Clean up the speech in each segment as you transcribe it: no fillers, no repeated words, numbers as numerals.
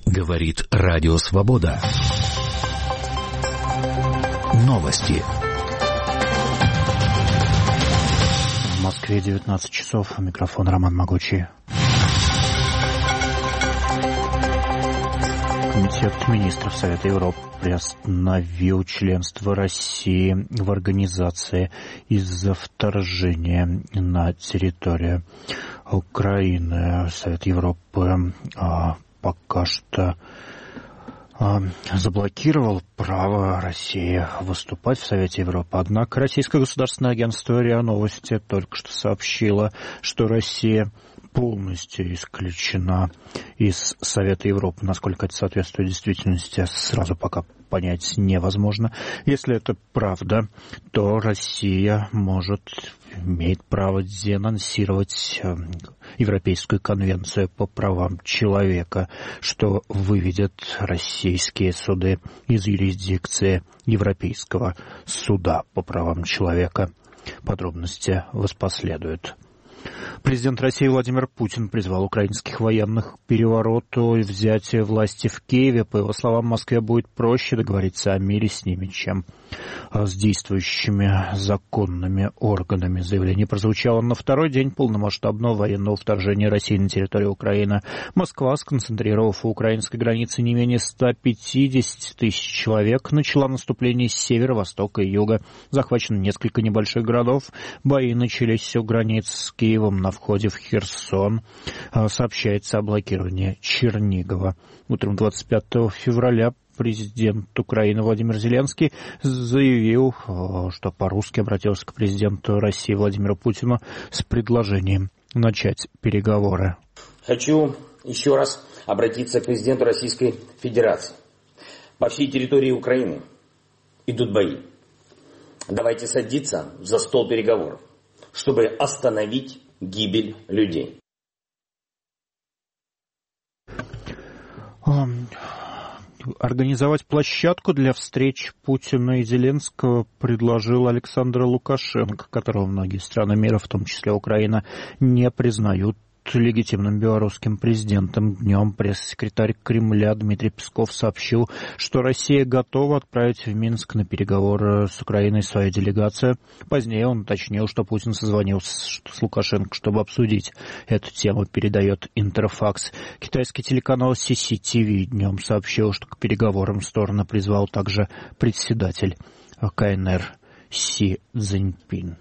Говорит Радио Свобода. Новости. В Москве 19 часов. Микрофон Роман Могучий. Комитет министров Совета Европы приостановил членство России в организации из-за вторжения на территорию Украины. Совет Европы пока что заблокировал право России выступать в Совете Европы. Однако Российское государственное агентство РИА Новости только что сообщило, что Россия полностью исключена из Совета Европы. Насколько это соответствует действительности, сразу пока понять невозможно. Если это правда, то Россия имеет право денонсировать Европейскую конвенцию по правам человека, что выведет российские суды из юрисдикции Европейского суда по правам человека. Подробности воспоследуют. Президент России Владимир Путин призвал украинских военных к перевороту и взятию власти в Киеве. По его словам, Москве будет проще договориться о мире с ними, чем с действующими законными органами. Заявление прозвучало на второй день полномасштабного военного вторжения России на территорию Украины. Москва, сконцентрировав у украинской границы не менее 150 тысяч человек, начала наступление с севера, востока и юга. Захвачено несколько небольших городов. Бои начались у границ с Киевом на входе в Херсон. Сообщается о блокировании Чернигова. Утром 25 февраля президент Украины Владимир Зеленский заявил, что по-русски обратился к президенту России Владимиру Путину с предложением начать переговоры. Хочу еще раз обратиться к президенту Российской Федерации. По всей территории Украины идут бои. Давайте садиться за стол переговоров, чтобы остановить гибель людей. Организовать площадку для встреч Путина и Зеленского предложил Александр Лукашенко, которого многие страны мира, в том числе Украина, не признают легитимным белорусским президентом. Днем пресс-секретарь Кремля Дмитрий Песков сообщил, что Россия готова отправить в Минск на переговоры с Украиной свою делегацию. Позднее он уточнил, что Путин созвонился с Лукашенко, чтобы обсудить эту тему, передает Интерфакс. Китайский телеканал CCTV днем сообщил, что к переговорам стороны призвал также председатель КНР Си Цзиньпин.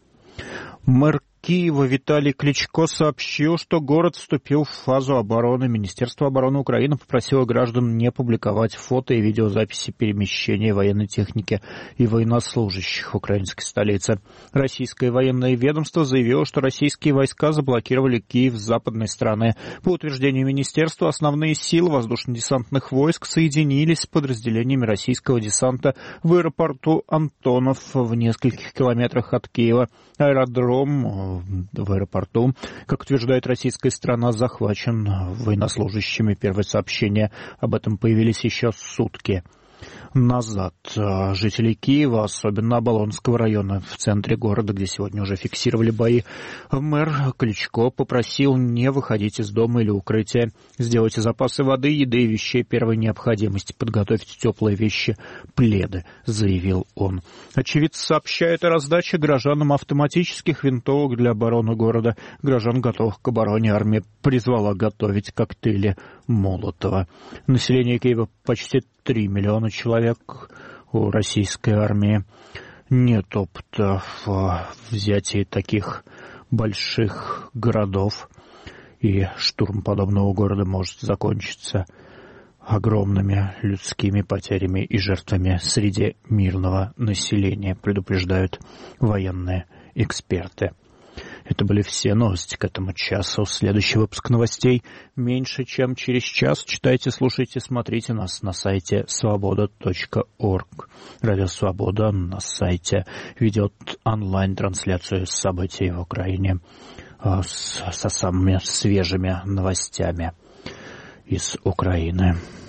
Мэр Киева Виталий Кличко сообщил, что город вступил в фазу обороны. Министерство обороны Украины попросило граждан не публиковать фото и видеозаписи перемещения военной техники и военнослужащих в украинской столице. Российское военное ведомство заявило, что российские войска заблокировали Киев с западной стороны. По утверждению министерства, основные силы воздушно-десантных войск соединились с подразделениями российского десанта в аэропорту Антонов в нескольких километрах от Киева. Аэродром в аэропорту, как утверждает российская сторона, захвачен военнослужащими. Первые сообщения об этом появились еще сутки назад. Жители Киева, особенно Оболонского района в центре города, где сегодня уже фиксировали бои, мэр Кличко попросил не выходить из дома или укрытия, сделайте запасы воды, еды и вещей первой необходимости, подготовьте теплые вещи, пледы, заявил он. Очевидцы сообщают о раздаче гражданам автоматических винтовок для обороны города. Граждан, готовых к обороне, армия призвала готовить коктейли Молотова. Население Киева почти 3 миллиона человек. У российской армии нет опыта в взятии таких больших городов, и штурм подобного города может закончиться огромными людскими потерями и жертвами среди мирного населения, предупреждают военные эксперты. Это были все новости к этому часу. Следующий выпуск новостей меньше, чем через час. Читайте, слушайте, смотрите нас на сайте svoboda.org. Радио Свобода на сайте ведет онлайн-трансляцию событий в Украине со самыми свежими новостями из Украины.